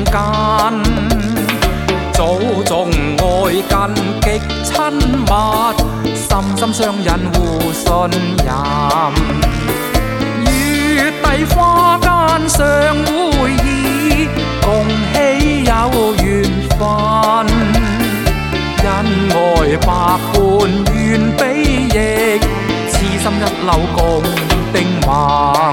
間，祖宗愛近極親密，心心相印互信任。月底花間相會意，共喜有緣分。恩愛百般願比翼，痴心一縷共定盟。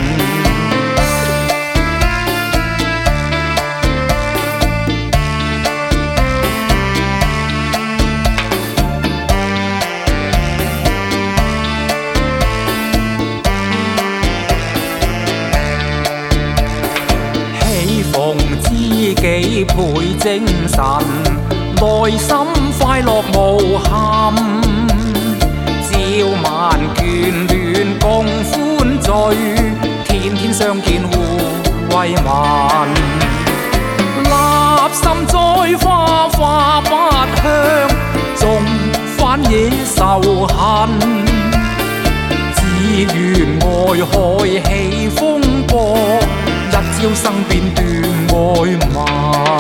喜逢知己倍精神，內心快樂無憾，朝晚眷戀共歡聚，天天相見互慰問。立心栽花花不香，種番野仇恨。只願愛海起風波，一朝生變斷愛盟。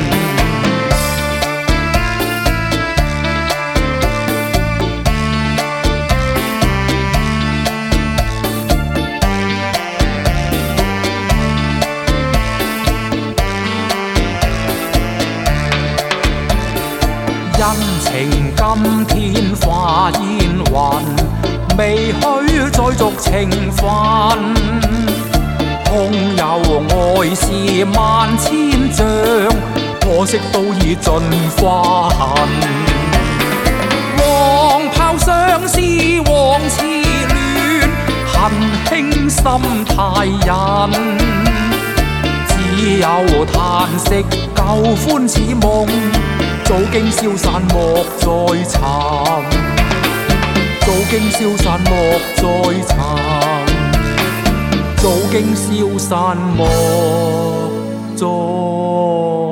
恩情今天化煙雲，未許再續情分。空有愛是萬千丈，可惜都已盡花痕。黃炮相思往似戀，恨輕心太隱。只有嘆息舊歡似夢，早經消散莫再尋，早經消散莫再尋，早經消散莫再